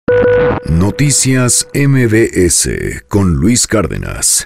Noticias MBS con Luis Cárdenas.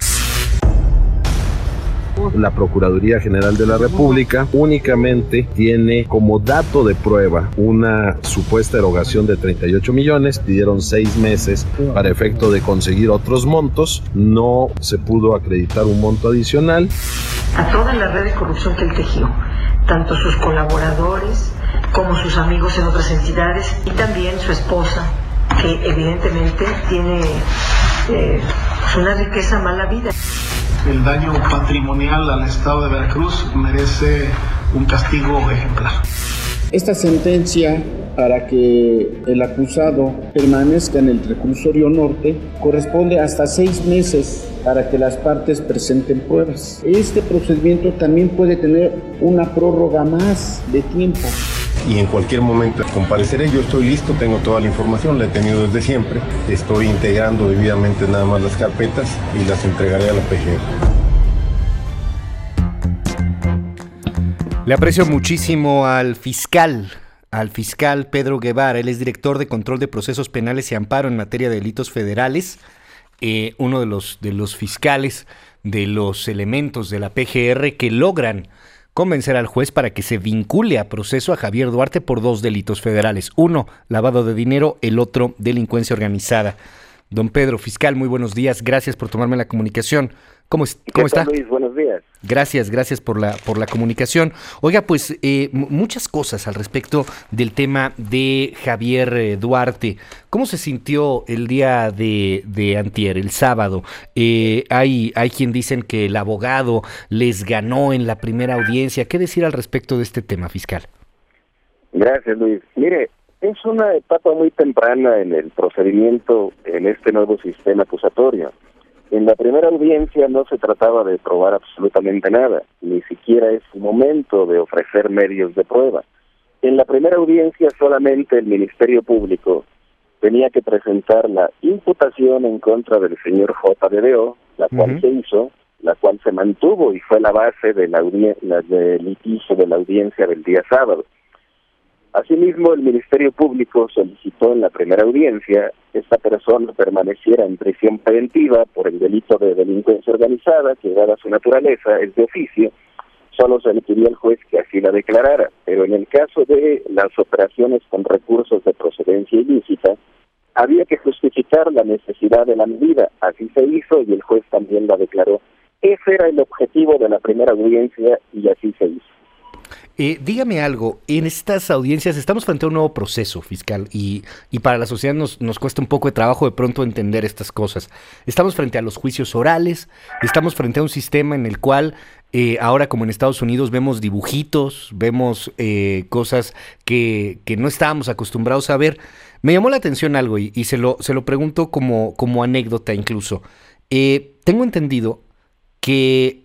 La Procuraduría General de la República únicamente tiene como dato de prueba una supuesta erogación de 38 millones, pidieron 6 meses para efecto de conseguir otros montos, no se pudo acreditar un monto adicional. A toda la red de corrupción que él tejió, tanto sus colaboradores como sus amigos en otras entidades y también su esposa, que evidentemente tiene una riqueza mala vida. El daño patrimonial al Estado de Veracruz merece un castigo ejemplar. Esta sentencia, para que el acusado permanezca en el reclusorio norte, corresponde hasta 6 meses para que las partes presenten pruebas. Este procedimiento también puede tener una prórroga más de tiempo. Y en cualquier momento compareceré. Yo estoy listo, tengo toda la información, la he tenido desde siempre. Estoy integrando debidamente nada más las carpetas y las entregaré a la PGR. Le aprecio muchísimo al fiscal Pedro Guevara. Él es director de Control de Procesos Penales y Amparo en materia de delitos federales. Uno de los fiscales, de los elementos de la PGR que logran convencer al juez para que se vincule a proceso a Javier Duarte por 2 delitos federales. Uno, lavado de dinero, el otro, delincuencia organizada. Don Pedro, fiscal, muy buenos días. Gracias por tomarme la comunicación. ¿Cómo está? Luis, buenos días. Gracias por la comunicación. Oiga, pues muchas cosas al respecto del tema de Javier Duarte. ¿Cómo se sintió el día de antier, el sábado? Hay quien dicen que el abogado les ganó en la primera audiencia. ¿Qué decir al respecto de este tema, fiscal? Gracias, Luis. Mire, es una etapa muy temprana en el procedimiento en este nuevo sistema acusatorio. En la primera audiencia no se trataba de probar absolutamente nada, ni siquiera es momento de ofrecer medios de prueba. En la primera audiencia solamente el Ministerio Público tenía que presentar la imputación en contra del señor JDDO, la cual se hizo, la cual se mantuvo y fue la base de del litigio de la audiencia del día sábado. Asimismo, el Ministerio Público solicitó en la primera audiencia que esta persona permaneciera en prisión preventiva por el delito de delincuencia organizada, que dada su naturaleza es de oficio, solo se le pidió al juez que así la declarara, pero en el caso de las operaciones con recursos de procedencia ilícita, había que justificar la necesidad de la medida, así se hizo y el juez también la declaró. Ese era el objetivo de la primera audiencia y así se hizo. Dígame algo, en estas audiencias estamos frente a un nuevo proceso, fiscal, y para la sociedad nos cuesta un poco de trabajo de pronto entender estas cosas. Estamos frente a los juicios orales, estamos frente a un sistema en el cual ahora, como en Estados Unidos, vemos dibujitos, vemos cosas que no estábamos acostumbrados a ver. Me llamó la atención algo y se lo pregunto como anécdota incluso. Tengo entendido que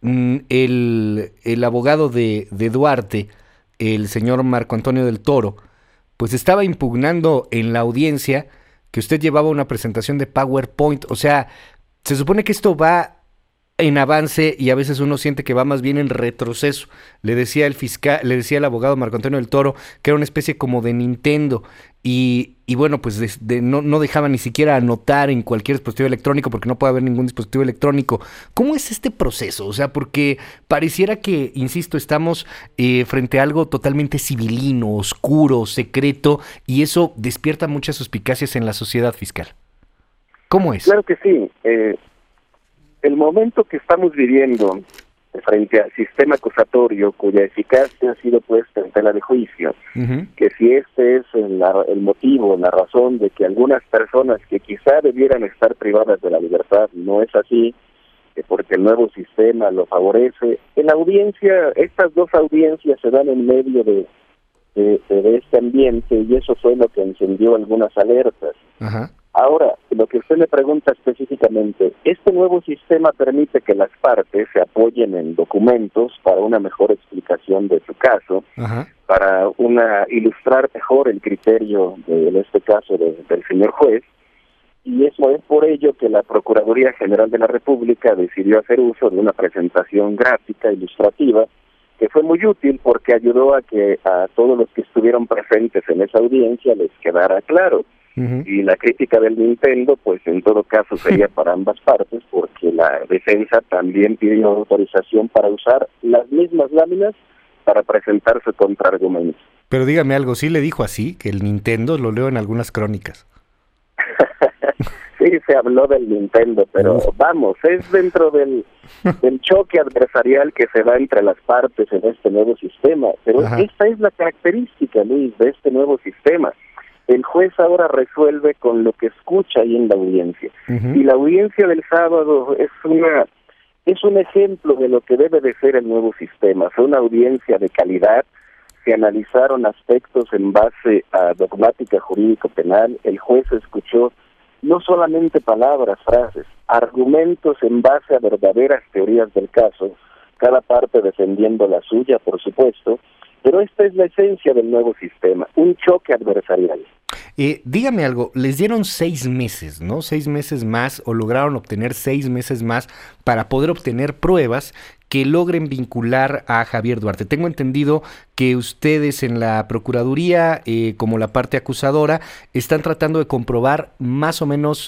el abogado de Duarte, el señor Marco Antonio del Toro, pues estaba impugnando en la audiencia que usted llevaba una presentación de PowerPoint. O sea, se supone que esto va en avance y a veces uno siente que va más bien en retroceso. Le decía el abogado Marco Antonio del Toro que era una especie como de Nintendo y bueno, pues no dejaba ni siquiera anotar en cualquier dispositivo electrónico porque no puede haber ningún dispositivo electrónico. ¿Cómo es este proceso? O sea, porque pareciera que, insisto, estamos frente a algo totalmente civilino, oscuro, secreto, y eso despierta muchas suspicacias en la sociedad, fiscal. ¿Cómo es? Claro que sí. El momento que estamos viviendo frente al sistema acusatorio, cuya eficacia ha sido puesta en tela de juicio, que si este es el motivo, la razón de que algunas personas que quizá debieran estar privadas de la libertad, no es así, porque el nuevo sistema lo favorece. En la audiencia, estas 2 audiencias se dan en medio de este ambiente y eso fue lo que encendió algunas alertas. Ahora, lo que usted me pregunta específicamente, ¿este nuevo sistema permite que las partes se apoyen en documentos para una mejor explicación de su caso, para ilustrar mejor el criterio, en este caso, del señor juez? Y eso es por ello que la Procuraduría General de la República decidió hacer uso de una presentación gráfica ilustrativa que fue muy útil porque ayudó a que a todos los que estuvieron presentes en esa audiencia les quedara claro. Y la crítica del Nintendo, pues en todo caso sería para ambas partes, porque la defensa también pidió autorización para usar las mismas láminas para presentar su contraargumento. Pero dígame algo, ¿sí le dijo así? Que el Nintendo, lo leo en algunas crónicas. Sí, se habló del Nintendo, pero vamos, es dentro del choque adversarial que se da entre las partes en este nuevo sistema. Pero esta es la característica, Luis, de este nuevo sistema. El juez ahora resuelve con lo que escucha ahí en la audiencia. Y la audiencia del sábado es un ejemplo de lo que debe de ser el nuevo sistema. Fue una audiencia de calidad, se analizaron aspectos en base a dogmática jurídico-penal, el juez escuchó no solamente palabras, frases, argumentos en base a verdaderas teorías del caso, cada parte defendiendo la suya, por supuesto, pero esta es la esencia del nuevo sistema, un choque adversarial. Dígame algo, les dieron 6 meses, ¿no? 6 meses más, o lograron obtener 6 meses más para poder obtener pruebas que logren vincular a Javier Duarte. Tengo entendido que ustedes en la Procuraduría, como la parte acusadora, están tratando de comprobar más o menos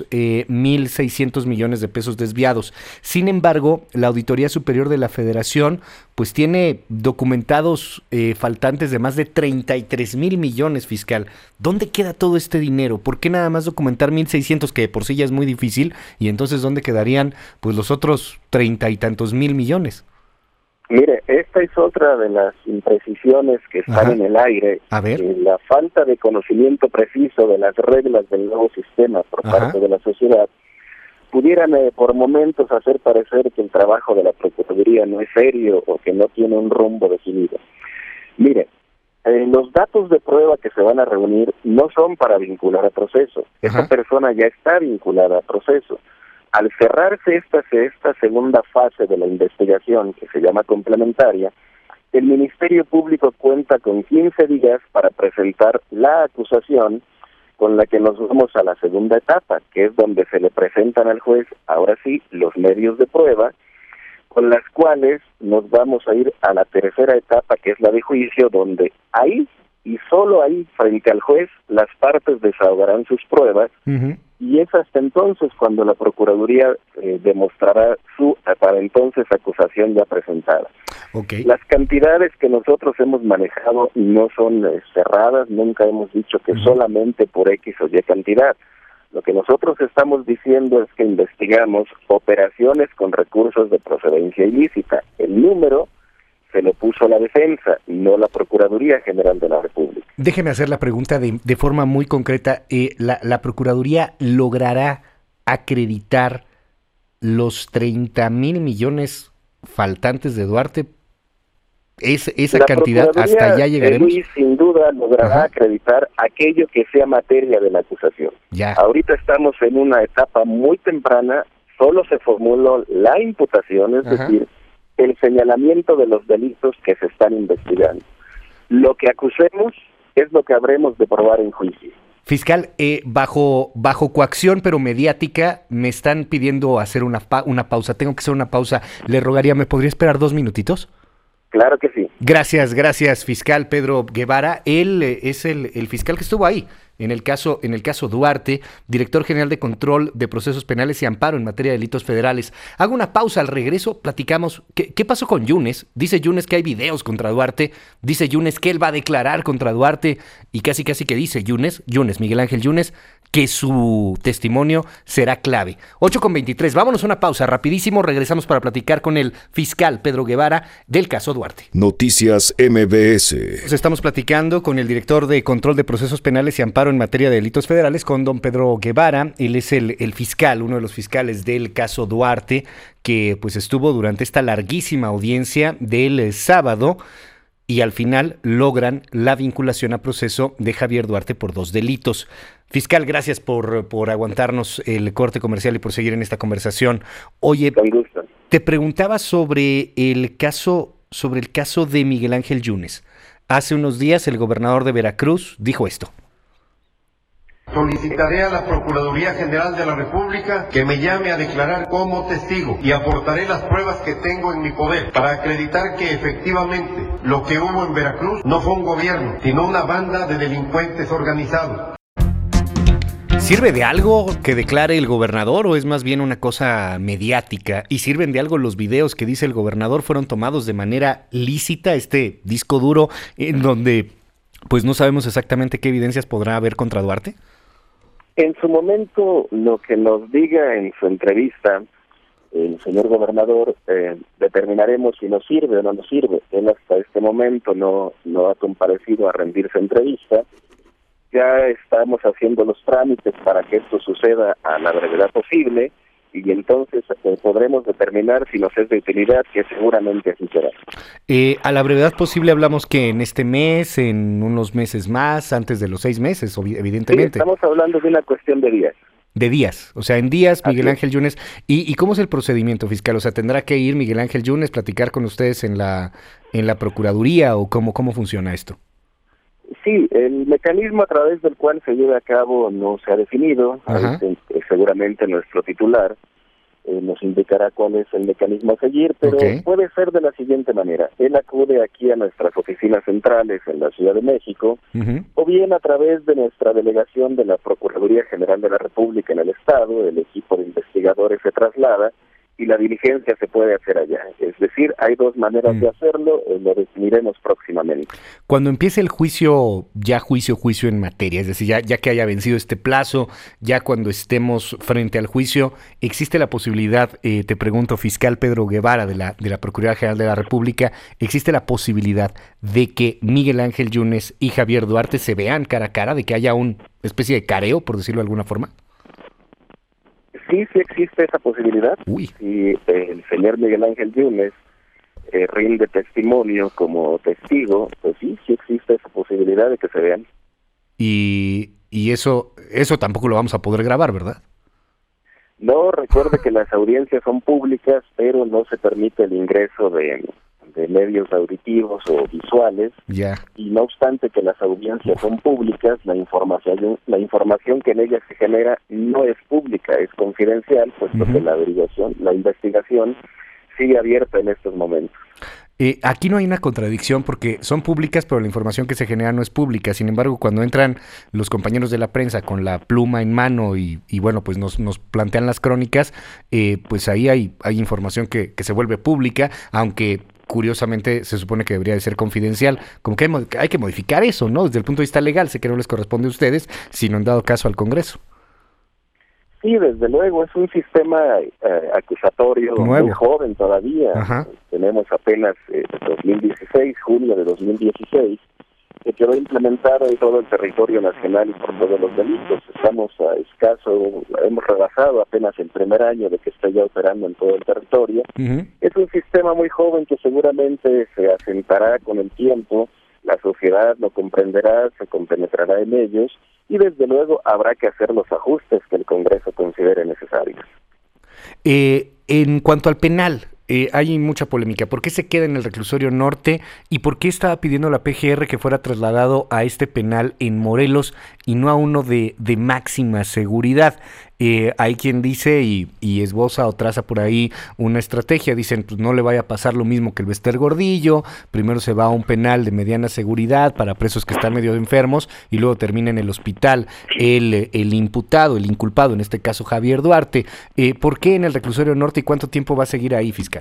1.600 millones de pesos desviados. Sin embargo, la Auditoría Superior de la Federación pues tiene documentados faltantes de más de 33,000 millones, fiscal. ¿Dónde queda todo este dinero? ¿Por qué nada más documentar 1.600, que de por sí ya es muy difícil? Y entonces, ¿dónde quedarían pues los otros 30 y tantos mil millones? Mire, esta es otra de las imprecisiones que están en el aire. A ver. La falta de conocimiento preciso de las reglas del nuevo sistema por parte de la sociedad pudieran por momentos hacer parecer que el trabajo de la Procuraduría no es serio o que no tiene un rumbo definido. Mire, los datos de prueba que se van a reunir no son para vincular a proceso. Esa persona ya está vinculada a proceso. Al cerrarse esta segunda fase de la investigación, que se llama complementaria, el Ministerio Público cuenta con 15 días para presentar la acusación, con la que nos vamos a la segunda etapa, que es donde se le presentan al juez, ahora sí, los medios de prueba, con las cuales nos vamos a ir a la tercera etapa, que es la de juicio, donde ahí y solo ahí, frente al juez, las partes desahogarán sus pruebas, y es hasta entonces cuando la Procuraduría demostrará su, para entonces, acusación ya presentada. Las cantidades que nosotros hemos manejado no son cerradas, nunca hemos dicho que solamente por X o Y cantidad. Lo que nosotros estamos diciendo es que investigamos operaciones con recursos de procedencia ilícita. El número se lo puso la defensa, no la Procuraduría General de la República. Déjeme hacer la pregunta de forma muy concreta. ¿La Procuraduría logrará acreditar los 30,000 millones faltantes de Duarte? ¿Esa cantidad hasta allá llegaremos? Luis, sin duda logrará acreditar aquello que sea materia de la acusación. Ahorita estamos en una etapa muy temprana, solo se formuló la imputación, es decir, el señalamiento de los delitos que se están investigando. Lo que acusemos es lo que habremos de probar en juicio. Fiscal, bajo coacción pero mediática, me están pidiendo hacer una pausa. Tengo que hacer una pausa. Le rogaría, ¿me podría esperar 2 minutitos? Claro que sí. Gracias, fiscal Pedro Guevara. Él es el fiscal que estuvo ahí en el caso Duarte, director general de Control de Procesos Penales y Amparo en materia de delitos federales. Hago una pausa, al regreso platicamos qué pasó con Yunes. Dice Yunes que hay videos contra Duarte, dice Yunes que él va a declarar contra Duarte y casi que dice Yunes, Miguel Ángel Yunes, que su testimonio será clave. 8:23, vámonos a una pausa, rapidísimo, regresamos para platicar con el fiscal Pedro Guevara del caso Duarte. Noticias MBS. Estamos platicando con el director de Control de Procesos Penales y Amparo en materia de delitos federales, con don Pedro Guevara. Él es el fiscal, uno de los fiscales del caso Duarte, que pues estuvo durante esta larguísima audiencia del sábado, y al final logran la vinculación a proceso de Javier Duarte por 2 delitos. Fiscal, gracias por aguantarnos el corte comercial y por seguir en esta conversación. Oye, te preguntaba sobre el caso de Miguel Ángel Yunes. Hace unos días el gobernador de Veracruz dijo esto. Solicitaré a la Procuraduría General de la República que me llame a declarar como testigo y aportaré las pruebas que tengo en mi poder para acreditar que efectivamente lo que hubo en Veracruz no fue un gobierno, sino una banda de delincuentes organizados. ¿Sirve de algo que declare el gobernador o es más bien una cosa mediática? ¿Y sirven de algo los videos que dice el gobernador fueron tomados de manera lícita, este disco duro en donde pues no sabemos exactamente qué evidencias podrá haber contra Duarte? En su momento, lo que nos diga en su entrevista el señor gobernador, determinaremos si nos sirve o no nos sirve. Él hasta este momento no ha comparecido a rendirse entrevista. Ya estamos haciendo los trámites para que esto suceda a la brevedad posible y entonces podremos determinar si nos es de utilidad, que seguramente así será. A la brevedad posible hablamos que en este mes, en unos meses más, antes de los 6 meses, evidentemente. Sí, estamos hablando de una cuestión de días. De días, o sea, en días, Miguel Ángel Yunes. ¿Y cómo es el procedimiento fiscal? O sea, ¿tendrá que ir Miguel Ángel Yunes, platicar con ustedes en la Procuraduría o cómo funciona esto? Sí, el mecanismo a través del cual se lleva a cabo no se ha definido. Seguramente nuestro titular nos indicará cuál es el mecanismo a seguir, pero puede ser de la siguiente manera. Él acude aquí a nuestras oficinas centrales en la Ciudad de México, o bien a través de nuestra delegación de la Procuraduría General de la República en el Estado, el equipo de investigadores se traslada y la diligencia se puede hacer allá. Es decir, hay 2 maneras de hacerlo, lo definiremos próximamente. Cuando empiece el juicio en materia, es decir, ya que haya vencido este plazo, ya cuando estemos frente al juicio, ¿existe la posibilidad, te pregunto, fiscal Pedro Guevara de la Procuraduría General de la República, existe la posibilidad de que Miguel Ángel Yunes y Javier Duarte se vean cara a cara, de que haya una especie de careo, por decirlo de alguna forma? Sí existe esa posibilidad. Si el señor Miguel Ángel Yunes rinde testimonio como testigo, pues sí existe esa posibilidad de que se vean. Y eso tampoco lo vamos a poder grabar, ¿verdad? No, recuerde que las audiencias son públicas, pero no se permite el ingreso de medios auditivos o visuales. Y no obstante que las audiencias son públicas, la información que en ellas se genera no es pública, es confidencial, puesto que la investigación sigue abierta en estos momentos. Aquí no hay una contradicción porque son públicas, pero la información que se genera no es pública. Sin embargo, cuando entran los compañeros de la prensa con la pluma en mano y bueno, pues nos plantean las crónicas, pues ahí hay información que se vuelve pública, aunque curiosamente se supone que debería de ser confidencial. Como que hay que modificar eso, ¿no? Desde el punto de vista legal, sé que no les corresponde a ustedes, sino en dado caso al Congreso. Sí, desde luego, es un sistema acusatorio muy joven todavía. Tenemos apenas 2016, junio de 2016, que quedó implementado en todo el territorio nacional y por todos los delitos. Estamos hemos rebasado apenas el primer año de que está ya operando en todo el territorio. Es un sistema muy joven que seguramente se asentará con el tiempo, la sociedad lo comprenderá, se compenetrará en ellos, y desde luego habrá que hacer los ajustes que el Congreso considere necesarios. En cuanto al penal, hay mucha polémica. ¿Por qué se queda en el reclusorio norte y por qué estaba pidiendo la PGR que fuera trasladado a este penal en Morelos y no a uno de máxima seguridad? Hay quien dice y esboza o traza por ahí una estrategia. Dicen, pues no le vaya a pasar lo mismo que el Bester Gordillo. Primero se va a un penal de mediana seguridad para presos que están medio enfermos y luego termina en el hospital el inculpado, en este caso Javier Duarte. ¿Por qué en el reclusorio norte y cuánto tiempo va a seguir ahí, fiscal?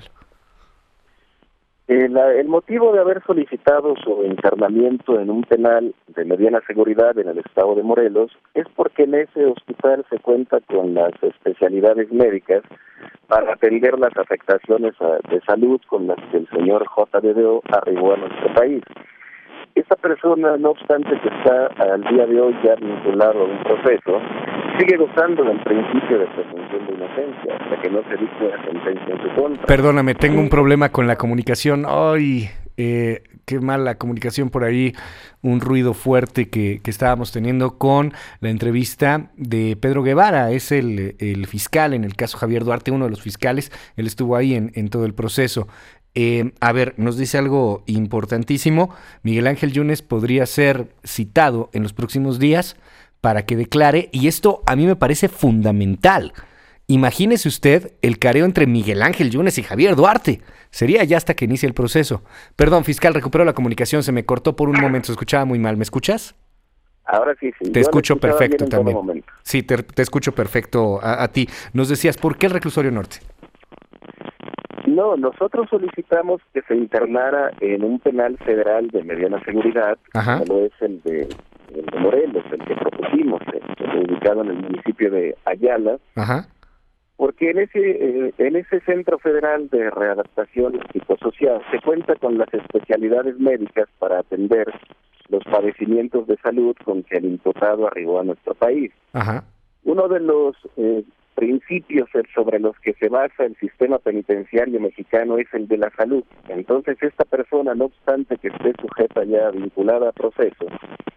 El motivo de haber solicitado su internamiento en un penal de mediana seguridad en el estado de Morelos es porque en ese hospital se cuenta con las especialidades médicas para atender las afectaciones de salud con las que el señor JDDO arribó a nuestro país. Esta persona, no obstante que está al día de hoy ya vinculado a un proceso, sigue gozando del principio de presunción de inocencia hasta que no se dicte una sentencia en su contra. Perdóname, tengo un problema con la comunicación. Ay, qué mala comunicación por ahí, un ruido fuerte que estábamos teniendo con la entrevista de Pedro Guevara. Es el fiscal en el caso Javier Duarte, uno de los fiscales. Él estuvo ahí en todo el proceso. A ver, nos dice algo importantísimo. Miguel Ángel Yunes podría ser citado en los próximos días para que declare, y esto a mí me parece fundamental. Imagínese usted el careo entre Miguel Ángel Yunes y Javier Duarte. Sería ya hasta que inicie el proceso. Perdón, fiscal, recupero la comunicación, se me cortó por un momento, se escuchaba muy mal. ¿Me escuchas? Ahora sí. Te escucho perfecto también. Momento. Sí, te escucho perfecto a ti. Nos decías, ¿por qué el reclusorio norte? No, nosotros solicitamos que se internara en un penal federal de mediana seguridad, como es el de Morelos, el que propusimos, ubicado en el municipio de Ayala, porque en ese centro federal de readaptación psicosocial se cuenta con las especialidades médicas para atender los padecimientos de salud con que el imputado arribó a nuestro país. Uno de los principios sobre los que se basa el sistema penitenciario mexicano es el de la salud. Entonces, esta persona, no obstante que esté sujeta ya vinculada a proceso,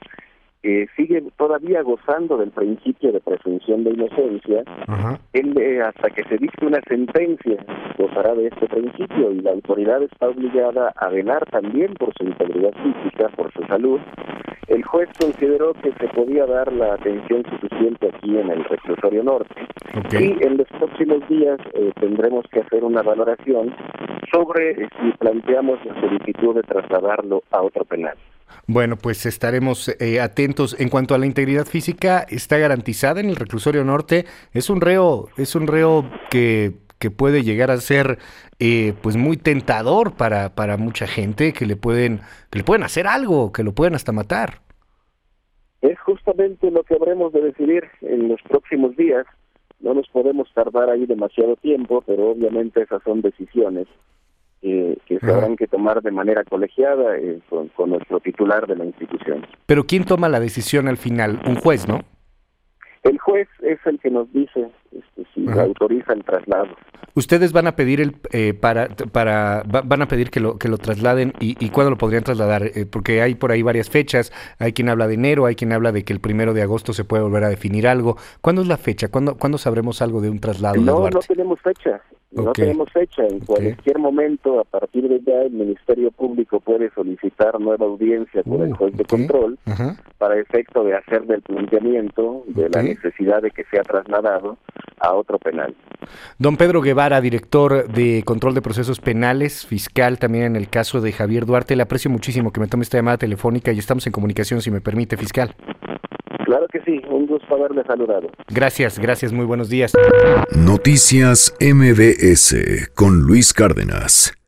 sigue todavía gozando del principio de presunción de inocencia. Él, hasta que se dicte una sentencia, gozará de este principio, y la autoridad está obligada a velar también por su integridad física, por su salud. El juez consideró que se podía dar la atención suficiente aquí en el reclusorio norte, y en los próximos días tendremos que hacer una valoración sobre si planteamos la solicitud de trasladarlo a otro penal. Bueno, pues estaremos atentos. En cuanto a la integridad física, ¿está garantizada en el reclusorio norte? Es un reo que puede llegar a ser pues muy tentador para mucha gente, que le pueden hacer algo, que lo pueden hasta matar. Es justamente lo que habremos de decidir en los próximos días. No nos podemos tardar ahí demasiado tiempo, pero obviamente esas son decisiones que se habrán que tomar de manera colegiada con nuestro titular de la institución. Pero ¿quién toma la decisión al final? Un juez, ¿no? El juez es el que nos dice si autoriza el traslado. Ustedes van a pedir van a pedir que lo trasladen, y ¿cuándo lo podrían trasladar? Porque hay por ahí varias fechas. Hay quien habla de enero, hay quien habla de que el 1 de agosto se puede volver a definir algo. ¿Cuándo es la fecha? ¿Cuándo sabremos algo de un traslado? No tenemos fecha. No tenemos fecha. En cualquier momento, a partir de ya, el Ministerio Público puede solicitar nueva audiencia por el juez de control para efecto de hacer del planteamiento de la necesidad de que sea trasladado a otro penal. Don Pedro Guevara, director de Control de Procesos Penales, fiscal también en el caso de Javier Duarte, le aprecio muchísimo que me tome esta llamada telefónica y estamos en comunicación, si me permite, fiscal. Claro que sí, un gusto haberle saludado. Gracias, muy buenos días. Noticias MBS con Luis Cárdenas.